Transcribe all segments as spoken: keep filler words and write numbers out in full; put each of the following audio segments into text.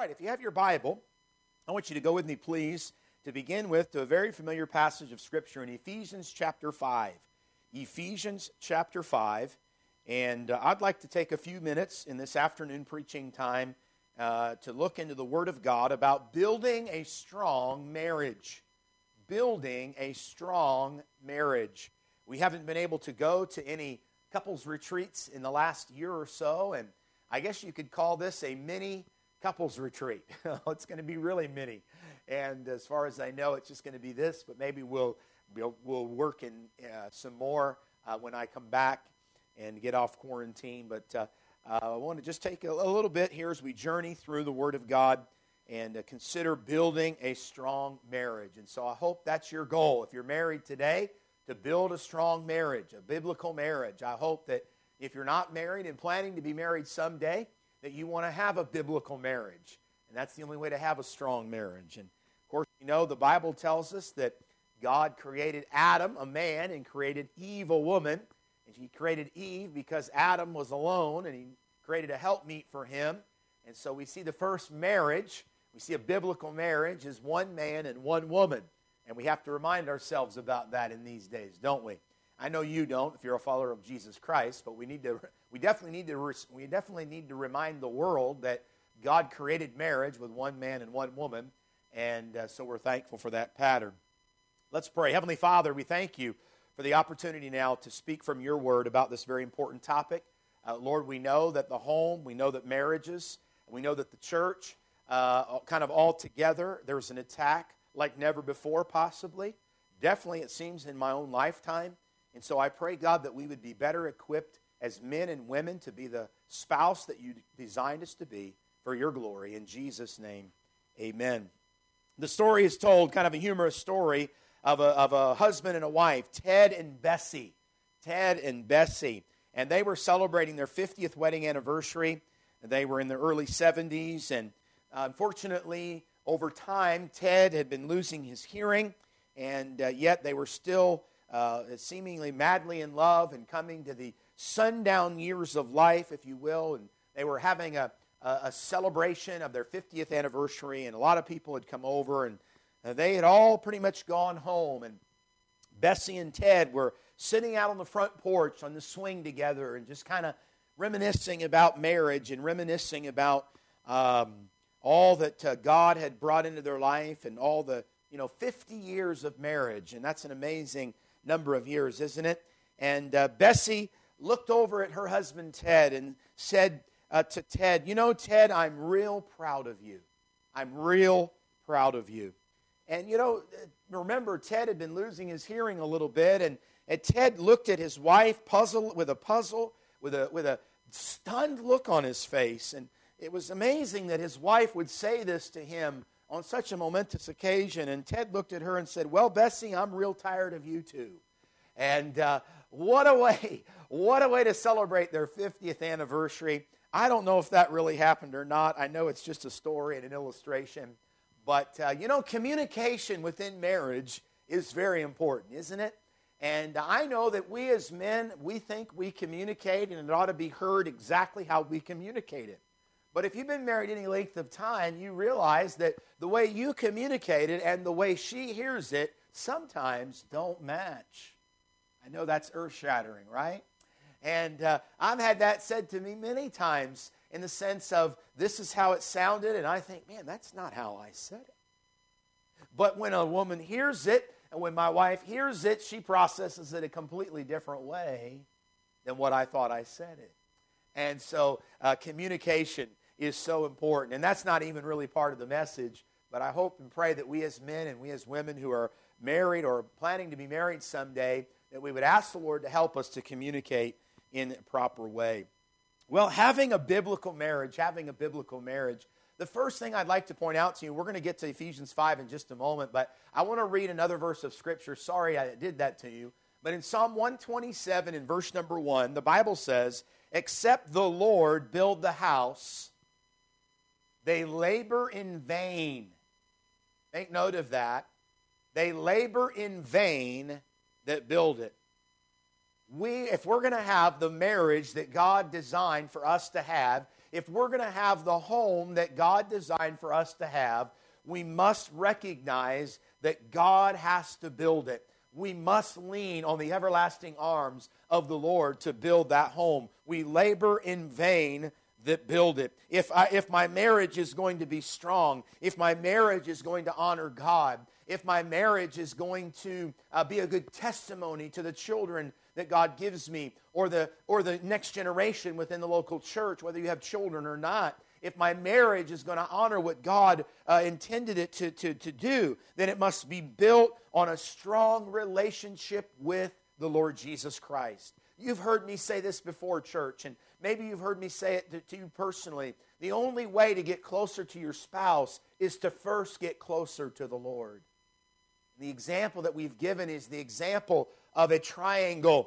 right, if you have your Bible, I want you to go with me, please, to begin with, to a very familiar passage of Scripture in Ephesians chapter five. Ephesians chapter five. And uh, I'd like to take a few minutes in this afternoon preaching time uh, to look into the Word of God about building a strong marriage. Building a strong marriage. We haven't been able to go to any couples retreats in the last year or so, and I guess you could call this a mini couples retreat. It's going to be really mini, and as far as I know, it's just going to be this, but maybe we'll we'll, we'll work in uh, some more uh, when I come back and get off quarantine. But uh, uh, I want to just take a, a little bit here as we journey through the Word of God and uh, consider building a strong marriage. And so I hope that's your goal. If you're married today, to build a strong marriage, a biblical marriage. I hope that if you're not married and planning to be married someday, that you want to have a biblical marriage. And that's the only way to have a strong marriage. And of course, you know, the Bible tells us that God created Adam, a man, and created Eve, a woman. And He created Eve because Adam was alone, and He created a helpmeet for him. And so we see the first marriage, we see a biblical marriage is one man and one woman. And we have to remind ourselves about that in these days, don't we? I know you don't if you're a follower of Jesus Christ, but we need to we definitely need to we definitely need to remind the world that God created marriage with one man and one woman, and uh, so we're thankful for that pattern. Let's pray. Heavenly Father, we thank you for the opportunity now to speak from your word about this very important topic. Uh, Lord, we know that the home, we know that marriages, we know that the church, uh, kind of all together, there's an attack like never before possibly. Definitely it seems in my own lifetime. And so I pray, God, that we would be better equipped as men and women to be the spouse that you designed us to be for your glory. In Jesus' name, amen. The story is told, kind of a humorous story, of a, of a husband and a wife, Ted and Bessie. Ted and Bessie. And they were celebrating their fiftieth wedding anniversary. They were in the early seventies. And uh, unfortunately, over time, Ted had been losing his hearing. And uh, yet they were still Uh, seemingly madly in love and coming to the sundown years of life, if you will. And they were having a, a, a celebration of their fiftieth anniversary, and a lot of people had come over, and uh, they had all pretty much gone home. And Bessie and Ted were sitting out on the front porch on the swing together and just kind of reminiscing about marriage and reminiscing about um, all that uh, God had brought into their life and all the, you know, fifty years of marriage. And that's an amazing number of years, isn't it? And uh, Bessie looked over at her husband, Ted, and said uh, to Ted, you know, Ted, I'm real proud of you. I'm real proud of you. And, you know, remember, Ted had been losing his hearing a little bit, and, and Ted looked at his wife puzzled with a puzzle, with a, with a stunned look on his face. And it was amazing that his wife would say this to him on such a momentous occasion. And Ted looked at her and said, well, Bessie, I'm real tired of you too. And uh, what a way, what a way to celebrate their fiftieth anniversary. I don't know if that really happened or not. I know it's just a story and an illustration. But, uh, you know, communication within marriage is very important, isn't it? And I know that we as men, we think we communicate, and it ought to be heard exactly how we communicate it. But if you've been married any length of time, you realize that the way you communicate it and the way she hears it sometimes don't match. I know that's earth-shattering, right? And uh, I've had that said to me many times in the sense of this is how it sounded, and I think, man, that's not how I said it. But when a woman hears it, and when my wife hears it, she processes it a completely different way than what I thought I said it. And so uh, communication is so important. And that's not even really part of the message, but I hope and pray that we as men and we as women who are married or planning to be married someday, that we would ask the Lord to help us to communicate in a proper way. Well, having a biblical marriage, having a biblical marriage, the first thing I'd like to point out to you, we're going to get to Ephesians five in just a moment, but I want to read another verse of Scripture. Sorry I did that to you. But in Psalm one twenty-seven, in verse number one, the Bible says, except the Lord build the house, they labor in vain. Make note of that. They labor in vain that build it. We, if we're going to have the marriage that God designed for us to have, If we're going to have the home that God designed for us to have, we must recognize that God has to build it. We must lean on the everlasting arms of the Lord to build that home. We labor in vain that build it. If I, if my marriage is going to be strong, if my marriage is going to honor God, if my marriage is going to uh, be a good testimony to the children that God gives me, or the or the next generation within the local church, whether you have children or not, if my marriage is going to honor what God uh, intended it to, to, to do, then it must be built on a strong relationship with the Lord Jesus Christ. You've heard me say this before, church, and maybe you've heard me say it to, to you personally. The only way to get closer to your spouse is to first get closer to the Lord. The example that we've given is the example of a triangle.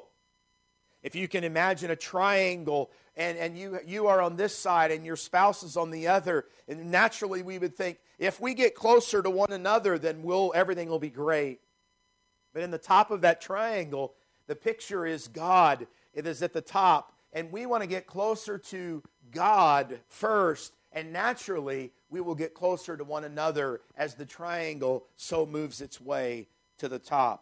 If you can imagine a triangle, and, and you, you are on this side and your spouse is on the other, and naturally we would think, if we get closer to one another, then we'll, everything will be great. But in the top of that triangle, the picture is God. It is at the top, and we want to get closer to God first, and naturally we will get closer to one another as the triangle so moves its way to the top.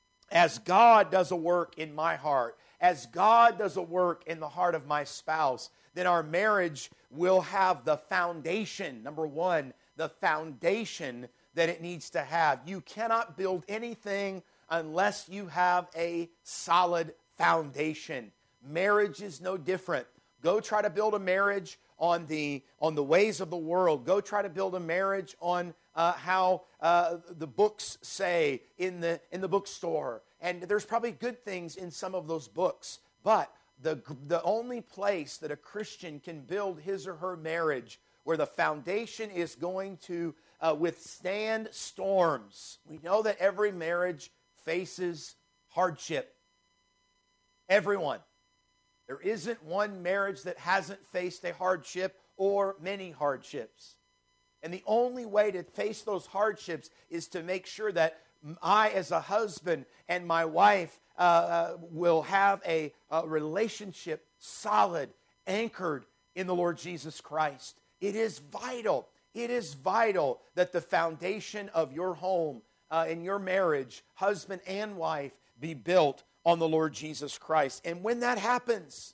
As God does a work in my heart, as God does a work in the heart of my spouse, then our marriage will have the foundation, number one, the foundation that it needs to have. You cannot build anything unless you have a solid foundation. Marriage is no different. Go try to build a marriage on the on the ways of the world. Go try to build a marriage on uh, how uh, the books say in the in the bookstore. And there's probably good things in some of those books, but the the only place that a Christian can build his or her marriage where the foundation is going to uh, withstand storms. We know that every marriage faces hardship. Everyone. There isn't one marriage that hasn't faced a hardship or many hardships. And the only way to face those hardships is to make sure that I, as a husband, and my wife uh, uh, will have a, a relationship solid, anchored in the Lord Jesus Christ. It is vital. It is vital that the foundation of your home, uh, in your marriage, husband and wife, be built on the Lord Jesus Christ. And when that happens,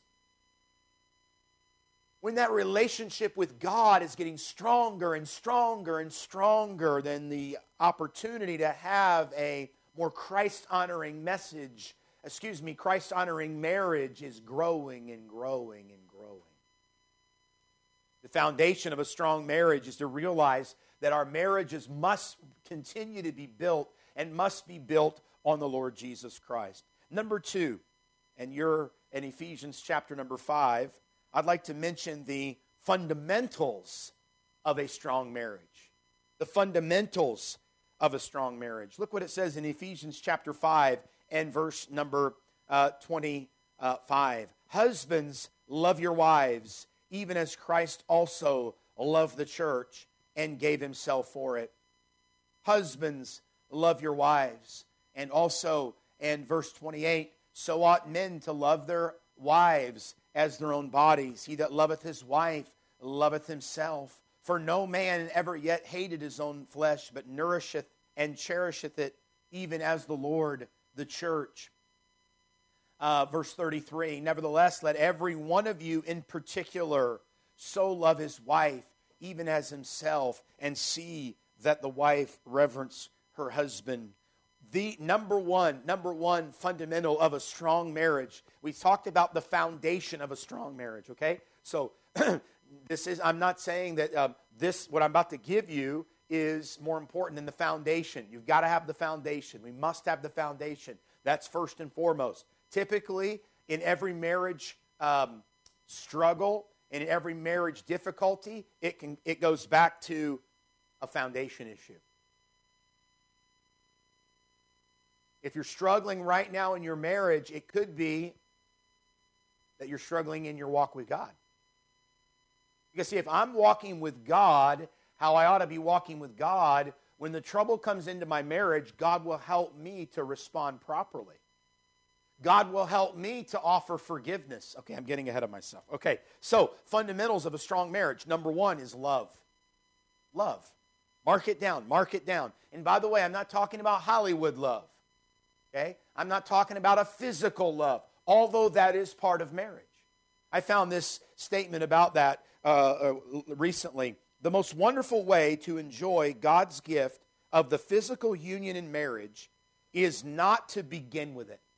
when that relationship with God is getting stronger and stronger and stronger, then the opportunity to have a more Christ-honoring message, excuse me, Christ-honoring marriage is growing and growing and growing. The foundation of a strong marriage is to realize that our marriages must continue to be built and must be built on the Lord Jesus Christ. Number two, and you're in Ephesians chapter number five, I'd like to mention the fundamentals of a strong marriage. The fundamentals of a strong marriage. Look what it says in Ephesians chapter five and verse number uh, twenty-five. Husbands, love your wives, even as Christ also loved the church and gave himself for it. Husbands, love your wives. And also, and verse twenty-eight, so ought men to love their wives as their own bodies. He that loveth his wife loveth himself. For no man ever yet hated his own flesh, but nourisheth and cherisheth it, even as the Lord the church. Uh, verse thirty-three, nevertheless, let every one of you in particular so love his wife, even as himself, and see that the wife reverence her husband. The number one, number one fundamental of a strong marriage. We talked about the foundation of a strong marriage, okay? So this is, I'm not saying that um, this, what I'm about to give you is more important than the foundation. You've got to have the foundation. We must have the foundation. That's first and foremost. Typically, in every marriage um, struggle, and in every marriage difficulty, it can it goes back to a foundation issue. If you're struggling right now in your marriage, it could be that you're struggling in your walk with God. Because see, if I'm walking with God, how I ought to be walking with God, when the trouble comes into my marriage, God will help me to respond properly. God will help me to offer forgiveness. Okay, I'm getting ahead of myself. Okay, so fundamentals of a strong marriage. Number one is love. Love. Mark it down. Mark it down. And by the way, I'm not talking about Hollywood love. Okay? I'm not talking about a physical love, although that is part of marriage. I found this statement about that uh, uh, recently. The most wonderful way to enjoy God's gift of the physical union in marriage is not to begin with it.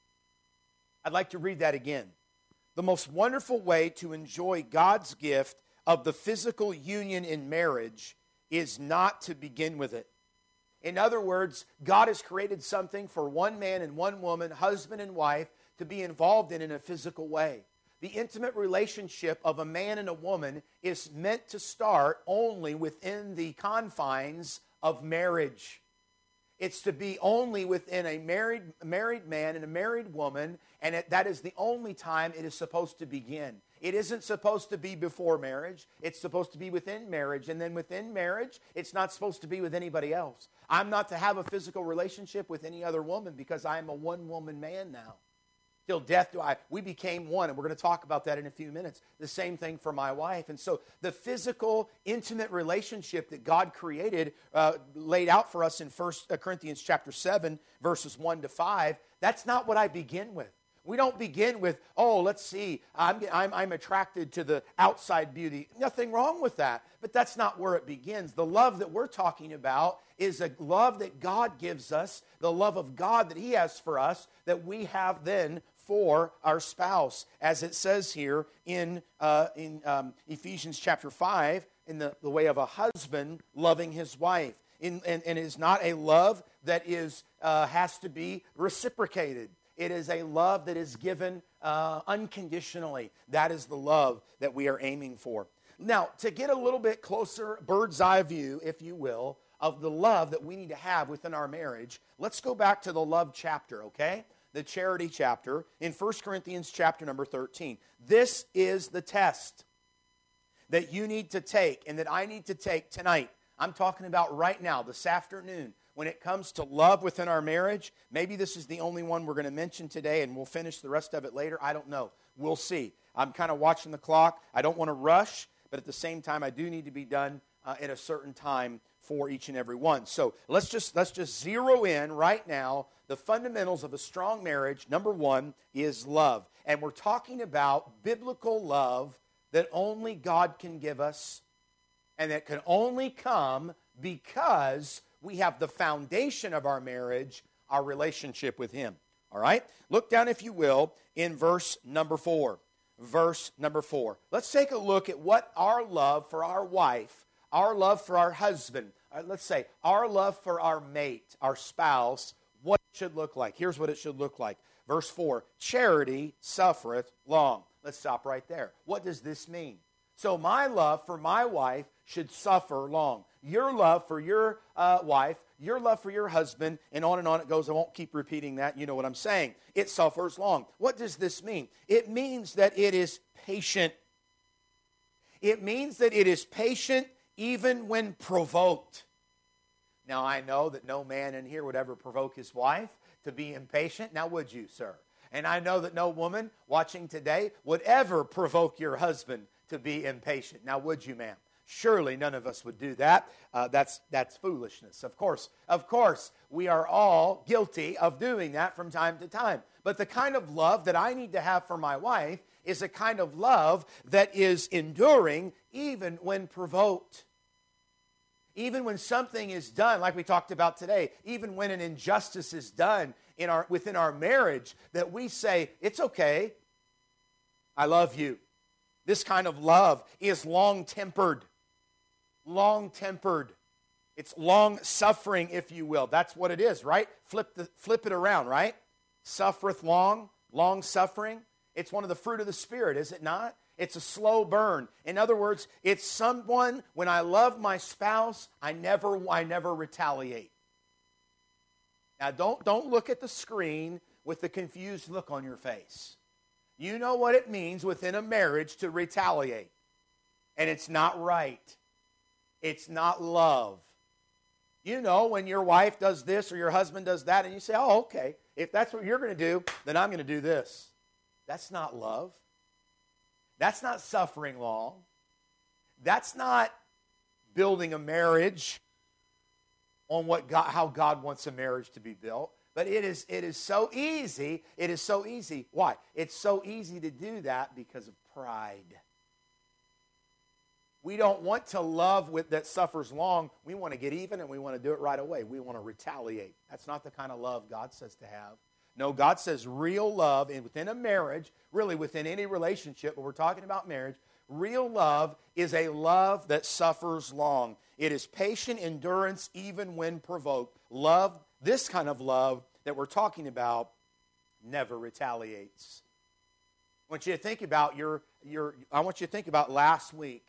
I'd like to read that again. The most wonderful way to enjoy God's gift of the physical union in marriage is not to begin with it. In other words, God has created something for one man and one woman, husband and wife, to be involved in in a physical way. The intimate relationship of a man and a woman is meant to start only within the confines of marriage. It's to be only within a married, married man and a married woman, and it, that is the only time it is supposed to begin. It isn't supposed to be before marriage. It's supposed to be within marriage. And then within marriage, it's not supposed to be with anybody else. I'm not to have a physical relationship with any other woman because I am a one-woman man now. Till death do I. We became one, and we're going to talk about that in a few minutes. The same thing for my wife. And so the physical, intimate relationship that God created, uh, laid out for us in First Corinthians chapter seven, verses one to five, that's not what I begin with. We don't begin with, oh, let's see, I'm, I'm, I'm attracted to the outside beauty. Nothing wrong with that, but that's not where it begins. The love that we're talking about is a love that God gives us, the love of God that He has for us, that we have then for our spouse. As it says here in, uh, in um, Ephesians chapter five, in the, the way of a husband loving his wife. In, and, and it is not a love that is uh, has to be reciprocated. It is a love that is given uh, unconditionally. That is the love that we are aiming for. Now, to get a little bit closer, bird's eye view, if you will, of the love that we need to have within our marriage, let's go back to the love chapter, okay? The charity chapter in First Corinthians chapter number thirteen. This is the test that you need to take and that I need to take tonight. I'm talking about right now, this afternoon. When it comes to love within our marriage, maybe this is the only one we're going to mention today, and we'll finish the rest of it later. I don't know. We'll see. I'm kind of watching the clock. I don't want to rush, but at the same time, I do need to be done uh, at a certain time for each and every one. So let's just let's just zero in right now. The fundamentals of a strong marriage, number one, is love. And we're talking about biblical love that only God can give us, and that can only come because we have the foundation of our marriage, our relationship with Him. All right? Look down, if you will, in verse number four. Verse number four. Let's take a look at what our love for our wife, our love for our husband, uh, let's say our love for our mate, our spouse, what it should look like. Here's what it should look like. Verse four, charity suffereth long. Let's stop right there. What does this mean? So my love for my wife should suffer long. Your love for your uh, wife, your love for your husband, and on and on it goes. I won't keep repeating that. You know what I'm saying. It suffers long. What does this mean? It means that it is patient. It means that it is patient even when provoked. Now, I know that no man in here would ever provoke his wife to be impatient. Now, would you, sir? And I know that no woman watching today would ever provoke your husband to be impatient. Now, would you, ma'am? Surely none of us would do that. Uh, that's that's foolishness. Of course, of course, we are all guilty of doing that from time to time. But the kind of love that I need to have for my wife is a kind of love that is enduring even when provoked. Even when something is done, like we talked about today, even when an injustice is done in our within our marriage, that we say, it's okay, I love you. This kind of love is long-tempered. Long-tempered. It's long-suffering, if you will. That's what it is, right? Flip the flip it around, right? Suffereth long, long-suffering. It's one of the fruit of the Spirit, is it not? It's a slow burn. In other words, it's someone, when I love my spouse, I never, I never retaliate. Now, don't, don't look at the screen with the confused look on your face. You know what it means within a marriage to retaliate. And it's not right. It's not love. You know when your wife does this or your husband does that, and you say, oh, okay, if that's what you're going to do, then I'm going to do this. That's not love. That's not suffering long. That's not building a marriage on what God, how God wants a marriage to be built. But it is, it is so easy. It is so easy. Why? It's so easy to do that because of pride. We don't want to love with that suffers long. We want to get even, and we want to do it right away. We want to retaliate. That's not the kind of love God says to have. No, God says real love, and within a marriage, really within any relationship, but we're talking about marriage, real love is a love that suffers long. It is patient endurance even when provoked. Love, this kind of love that we're talking about, never retaliates. I want you to think about your, your I want you to think about last week.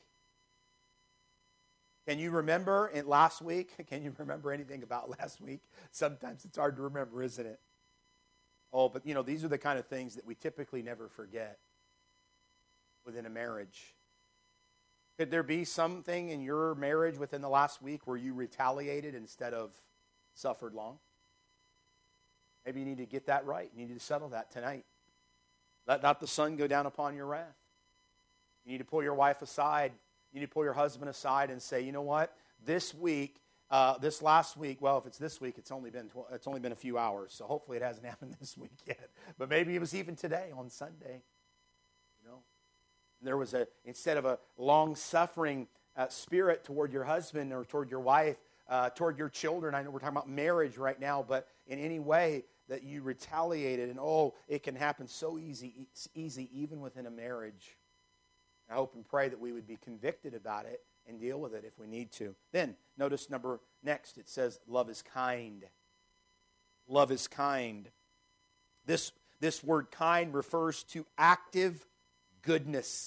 Can you remember in last week? Can you remember anything about last week? Sometimes it's hard to remember, isn't it? Oh, but you know, these are the kind of things that we typically never forget within a marriage. Could there be something in your marriage within the last week where you retaliated instead of suffered long? Maybe you need to get that right. You need to settle that tonight. Let not the sun go down upon your wrath. You need to pull your wife aside. You need to pull your husband aside and say, you know what? This week, uh, this last week, well, if it's this week, it's only been tw- it's only been a few hours, so hopefully it hasn't happened this week yet. But maybe it was even today on Sunday. You know, there was a instead of a long-suffering uh, spirit toward your husband or toward your wife, uh, toward your children. I know we're talking about marriage right now, but in any way that you retaliated, and oh, it can happen so easy, easy even within a marriage. I hope and pray that we would be convicted about it and deal with it if we need to. Then, notice number next, it says love is kind. Love is kind. This, this word kind refers to active goodness.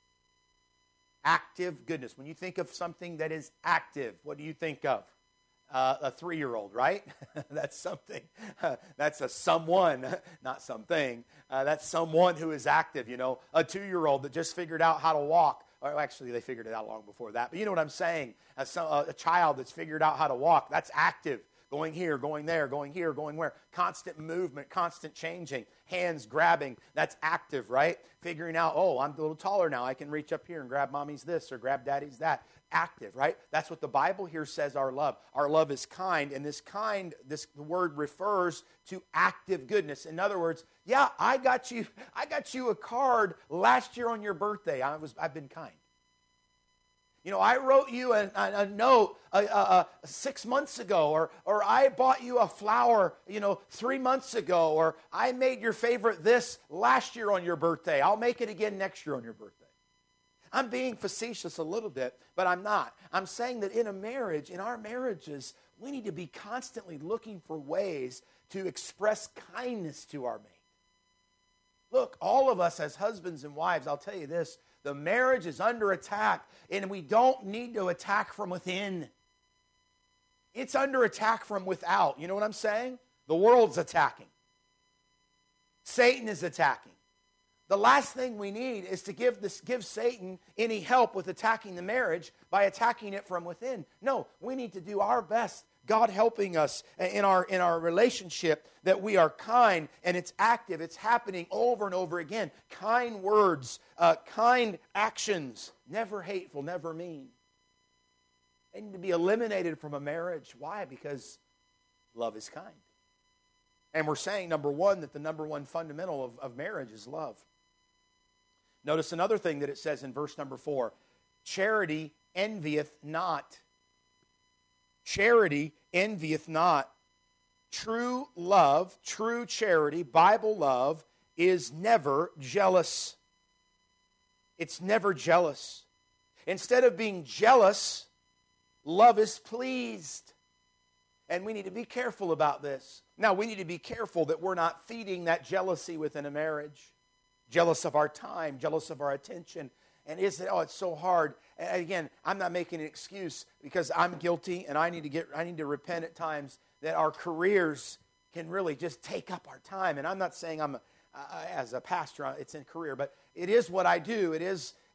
Active goodness. When you think of something that is active, what do you think of? Uh, a three-year-old, right? That's something. Uh, that's a someone, not something. Uh, that's someone who is active, you know. A two-year-old that just figured out how to walk. Or actually, they figured it out long before that. But you know what I'm saying. A, a child that's figured out how to walk, that's active. Going here, going there, going here, going where. Constant movement, constant changing. Hands grabbing, that's active, right? Figuring out, oh, I'm a little taller now. I can reach up here and grab mommy's this or grab daddy's that. Active, right? That's what the Bible here says our love. Our love is kind, and this kind, this word refers to active goodness. In other words, yeah, I got you, I got you a card last year on your birthday. I was, I've been kind. You know, I wrote you a, a, a note a, a, a six months ago, or or I bought you a flower, you know, three months ago, or I made your favorite this last year on your birthday. I'll make it again next year on your birthday. I'm being facetious a little bit, but I'm not. I'm saying that in a marriage, in our marriages, we need to be constantly looking for ways to express kindness to our mate. Look, all of us as husbands and wives, I'll tell you this, the marriage is under attack, and we don't need to attack from within. It's under attack from without. You know what I'm saying? The world's attacking. Satan is attacking. The last thing we need is to give this, give Satan any help with attacking the marriage by attacking it from within. No, we need to do our best, God helping us in our, in our relationship, that we are kind and it's active. It's happening over and over again. Kind words, uh, kind actions, never hateful, never mean. They need to be eliminated from a marriage. Why? Because love is kind. And we're saying, number one, that the number one fundamental of, of marriage is love. Notice another thing that it says in verse number four. Charity envieth not. Charity envieth not. True love, true charity, Bible love, is never jealous. It's never jealous. Instead of being jealous, love is pleased. And we need to be careful about this. Now, we need to be careful that we're not feeding that jealousy within a marriage. Jealous of our time, jealous of our attention. And is it, oh, it's so hard. And again, I'm not making an excuse because I'm guilty and I need to get, I need to repent at times that our careers can really just take up our time. And I'm not saying I'm, a, uh, as a pastor, it's in career, but it is what I do. It is,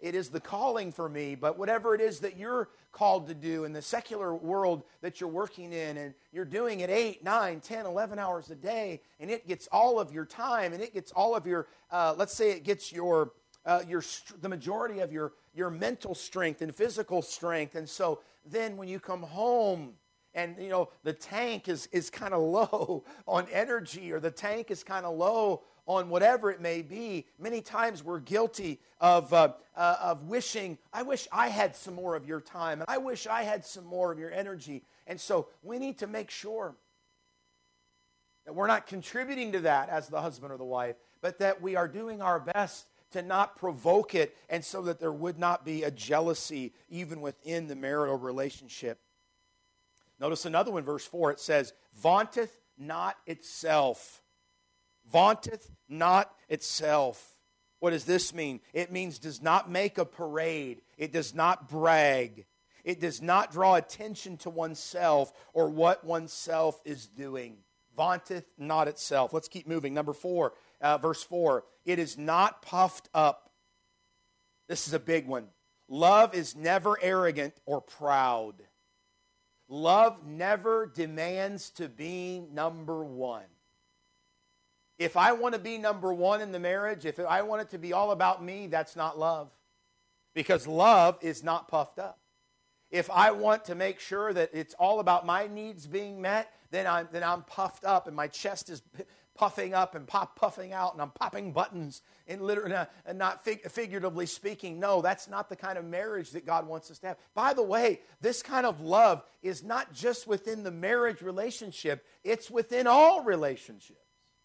it is the calling for me, but whatever it is that you're called to do in the secular world that you're working in, and you're doing it eight, nine, ten, eleven hours a day, and it gets all of your time, and it gets all of your, uh, let's say it gets your, uh, your the majority of your, your mental strength and physical strength. And so then when you come home, and, you know, the tank is, is kind of low on energy, or the tank is kind of low on whatever it may be, many times we're guilty of, uh, uh, of wishing, I wish I had some more of your time, and I wish I had some more of your energy. And so we need to make sure that we're not contributing to that as the husband or the wife, but that we are doing our best to not provoke it, and so that there would not be a jealousy even within the marital relationship. Notice another one, verse four, it says, vaunteth not itself. Vaunteth not itself. What does this mean? It means does not make a parade. It does not brag. It does not draw attention to oneself or what oneself is doing. Vaunteth not itself. Let's keep moving. Number four, uh, verse four. It is not puffed up. This is a big one. Love is never arrogant or proud. Love never demands to be number one. If I want to be number one in the marriage, if I want it to be all about me, that's not love. Because love is not puffed up. If I want to make sure that it's all about my needs being met, then I'm, then I'm puffed up and my chest is puffing up and pop puffing out and I'm popping buttons and literally and not fig- figuratively speaking. No, that's not the kind of marriage that God wants us to have. By the way, this kind of love is not just within the marriage relationship, it's within all relationships.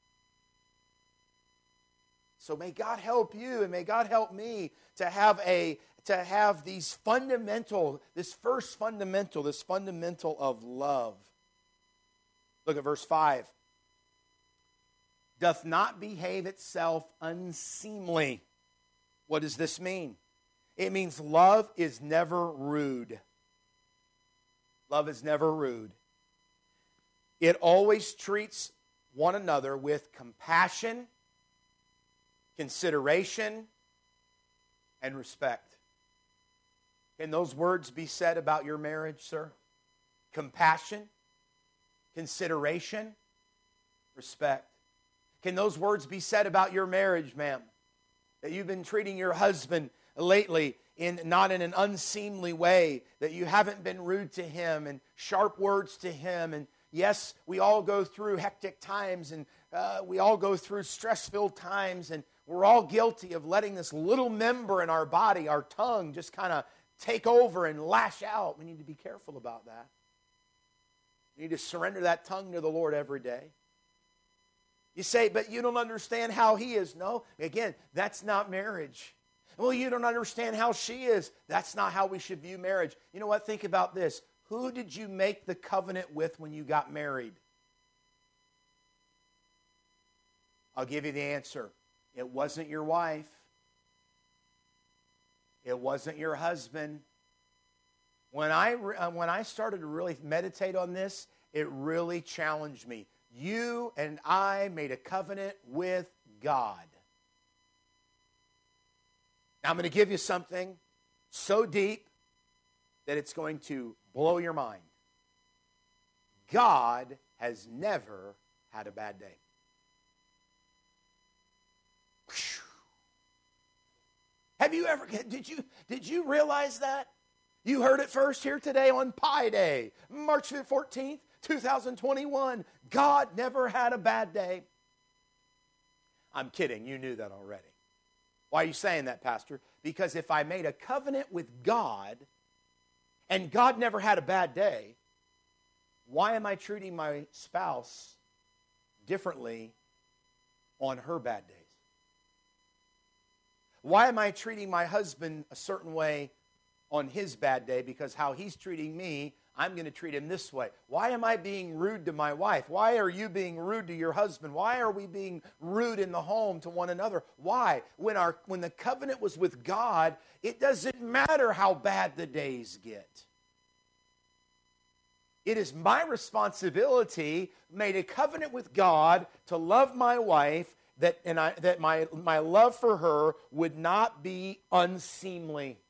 So may God help you and may God help me to have a to have these fundamental, this first fundamental, this fundamental of love. Look at verse five. Doth not behave itself unseemly. What does this mean? It means love is never rude. Love is never rude. It always treats one another with compassion, consideration, and respect. Can those words be said about your marriage, sir? Compassion, consideration, respect. Can those words be said about your marriage, ma'am? That you've been treating your husband lately in not in an unseemly way, that you haven't been rude to him and sharp words to him. And yes, we all go through hectic times, and uh, we all go through stress-filled times, and we're all guilty of letting this little member in our body, our tongue, just kind of take over and lash out. We need to be careful about that. We need to surrender that tongue to the Lord every day. You say, but you don't understand how he is. No, again, that's not marriage. Well, you don't understand how she is. That's not how we should view marriage. You know what? Think about this. Who did you make the covenant with when you got married? I'll give you the answer. It wasn't your wife. It wasn't your husband. When I, when I started to really meditate on this, it really challenged me. You and I made a covenant with God. Now I'm going to give you something so deep that it's going to blow your mind. God has never had a bad day. Whew. Have you ever, did you, did you realize that? You heard it first here today on Pi Day, March fourteenth, two thousand twenty-one. God never had a bad day. I'm kidding. You knew that already. Why are you saying that, Pastor? Because if I made a covenant with God and God never had a bad day, why am I treating my spouse differently on her bad days? Why am I treating my husband a certain way on his bad day? Because how he's treating me, I'm going to treat him this way. Why am I being rude to my wife? Why are you being rude to your husband? Why are we being rude in the home to one another? Why? When our when the covenant was with God, it doesn't matter how bad the days get. It is my responsibility, made a covenant with God, to love my wife, that and I that my my love for her would not be unseemly.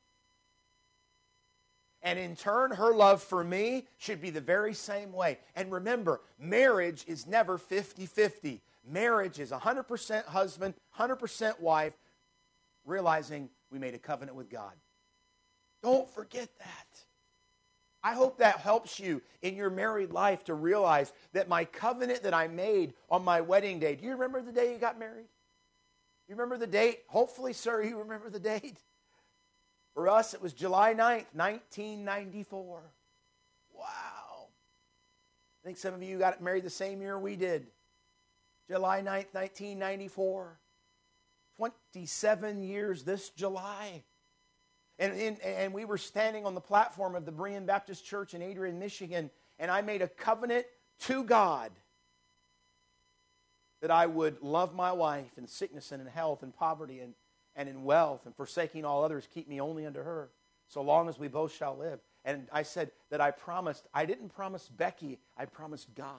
And in turn, her love for me should be the very same way. And remember, marriage is never fifty-fifty. Marriage is one hundred percent husband, one hundred percent wife, realizing we made a covenant with God. Don't forget that. I hope that helps you in your married life to realize that my covenant that I made on my wedding day. Do you remember the day you got married? You remember the date? Hopefully, sir, you remember the date. For us, it was July ninth, nineteen ninety-four. Wow. I think some of you got married the same year we did. July ninth, nineteen ninety-four. twenty-seven years this July. And, and, and we were standing on the platform of the Berean Baptist Church in Adrian, Michigan, and I made a covenant to God that I would love my wife in sickness and in health and poverty and, and in wealth, and forsaking all others, keep me only unto her, so long as we both shall live. And I said that I promised, I didn't promise Becky, I promised God.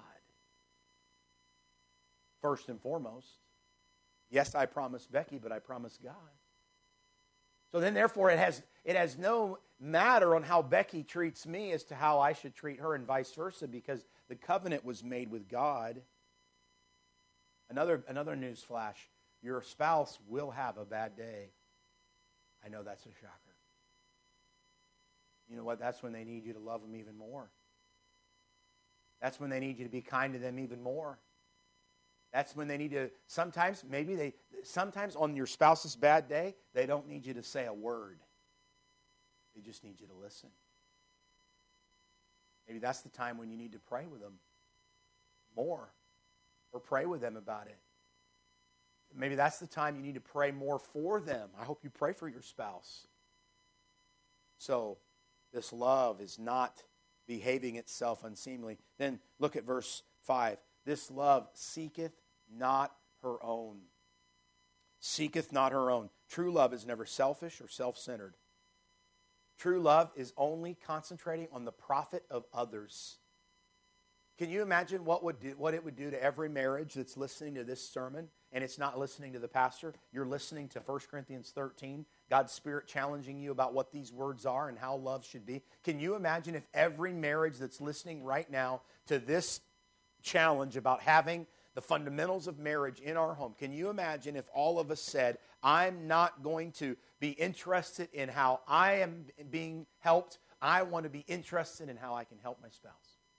First and foremost. Yes, I promised Becky, but I promised God. So then, therefore, it has it has no matter on how Becky treats me as to how I should treat her, and vice versa, because the covenant was made with God. Another another news flash: your spouse will have a bad day. I know that's a shocker. You know what? That's when they need you to love them even more. That's when they need you to be kind to them even more. That's when they need to, sometimes, maybe they, sometimes on your spouse's bad day, they don't need you to say a word. They just need you to listen. Maybe that's the time when you need to pray with them more, or pray with them about it. Maybe that's the time you need to pray more for them. I hope you pray for your spouse. So, this love is not behaving itself unseemly. Then look at verse five. This love seeketh not her own. Seeketh not her own. True love is never selfish or self-centered. True love is only concentrating on the profit of others. Can you imagine what would do, what it would do to every marriage that's listening to this sermon and it's not listening to the pastor? You're listening to First Corinthians thirteen, God's Spirit challenging you about what these words are and how love should be. Can you imagine if every marriage that's listening right now to this challenge about having the fundamentals of marriage in our home, can you imagine if all of us said, I'm not going to be interested in how I am being helped, I want to be interested in how I can help my spouse?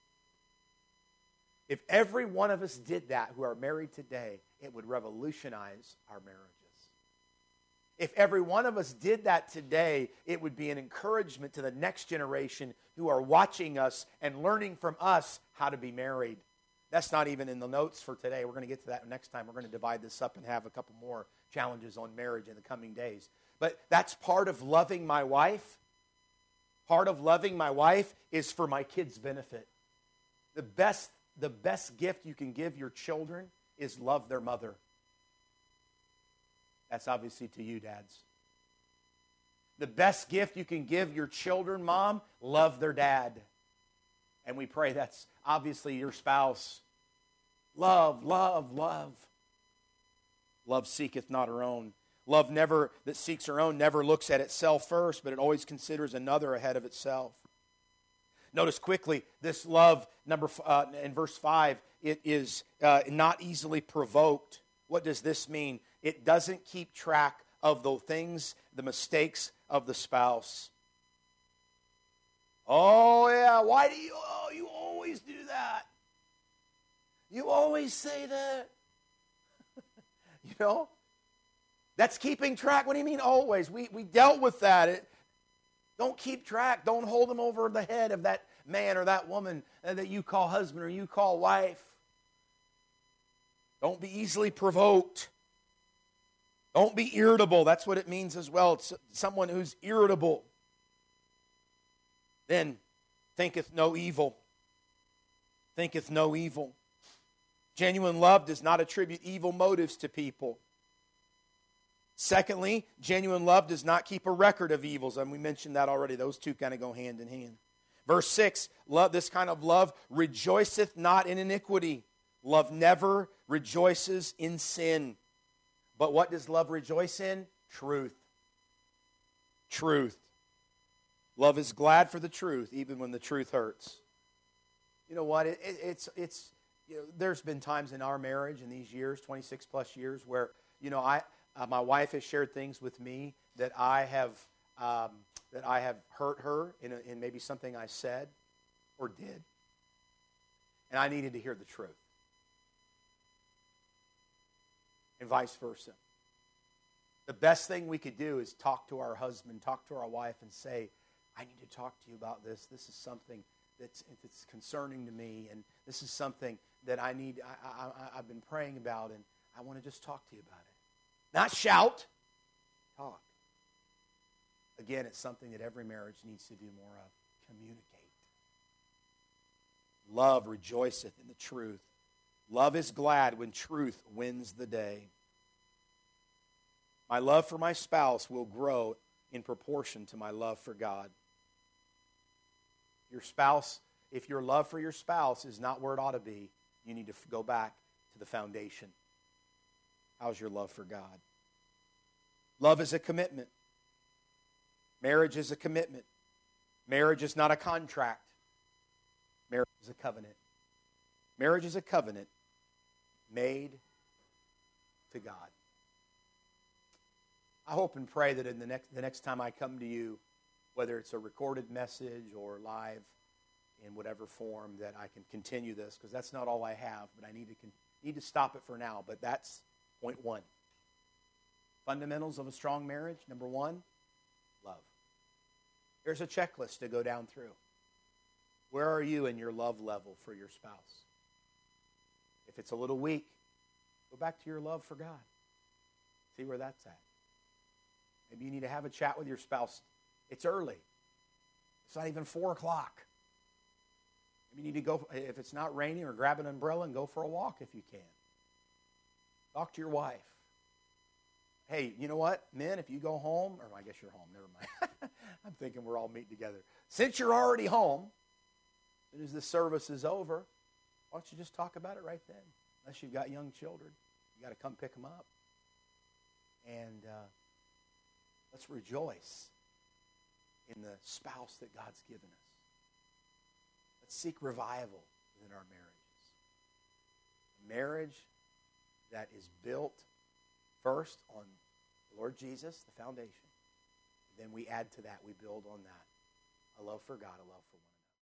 If every one of us did that who are married today, it would revolutionize our marriages. If every one of us did that today, it would be an encouragement to the next generation who are watching us and learning from us how to be married. That's not even in the notes for today. We're going to get to that next time. We're going to divide this up and have a couple more challenges on marriage in the coming days. But that's part of loving my wife. Part of loving my wife is for my kids' benefit. The best, the best gift you can give your children is love their mother. That's obviously to you, dads. The best gift you can give your children, mom, love their dad. And we pray that's obviously your spouse. Love, love, love. Love seeketh not her own. Love never that seeks her own never looks at itself first, but it always considers another ahead of itself. Notice quickly, this love, number uh, in verse five, it is uh, not easily provoked. What does this mean? It doesn't keep track of the things, the mistakes of the spouse. Oh, yeah, why do you, oh, you always do that? You always say that. You know? That's keeping track. What do you mean always? We, we dealt with that. It, don't keep track. Don't hold them over the head of that man or that woman that you call husband or you call wife. Don't be easily provoked. Don't be irritable. That's what it means as well. It's someone who's irritable. Then thinketh no evil. Thinketh no evil. Genuine love does not attribute evil motives to people. Secondly, genuine love does not keep a record of evils. And we mentioned that already. Those two kind of go hand in hand. Verse six, love, this kind of love rejoiceth not in iniquity. Love never rejoices in sin. But what does love rejoice in? Truth. Truth. Love is glad for the truth, even when the truth hurts. You know what? It, it, it's it's. You know, there's been times in our marriage in these years, twenty-six plus years, where you know I, uh, my wife has shared things with me that I have um, that I have hurt her in, a, in maybe something I said or did, and I needed to hear the truth, and vice versa. The best thing we could do is talk to our husband, talk to our wife, and say, I need to talk to you about this. This is something that's, that's concerning to me, and this is something that I need, I, I, I've been praying about, and I want to just talk to you about it. Not shout, talk. Again, it's something that every marriage needs to do more of. Communicate. Love rejoiceth in the truth. Love is glad when truth wins the day. My love for my spouse will grow in proportion to my love for God. Your spouse, if your love for your spouse is not where it ought to be, you need to go back to the foundation. How's your love for God? Love is a commitment. Marriage is a commitment. Marriage is not a contract. Marriage is a covenant. Marriage is a covenant made to God. I hope and pray that in the next the next time I come to you, whether it's a recorded message or live in whatever form, that I can continue this, because that's not all I have, but I need to con- need to stop it for now. But that's point one. Fundamentals of a strong marriage. Number one, love. There's a checklist to go down through. Where are you in your love level for your spouse? If it's a little weak, go back to your love for God. See where that's at. Maybe you need to have a chat with your spouse. It's early. It's not even four o'clock. Maybe you need to go, if it's not raining, or grab an umbrella and go for a walk if you can. Talk to your wife. Hey, you know what, men, if you go home, or I guess you're home, never mind. I'm thinking we're all meeting together. Since you're already home, as soon as the service is over, why don't you just talk about it right then? Unless you've got young children. You got to come pick them up. And uh, let's rejoice in the spouse that God's given us. Let's seek revival within our marriages. A marriage that is built first on the Lord Jesus, the foundation. And then we add to that, we build on that. A love for God, a love for one.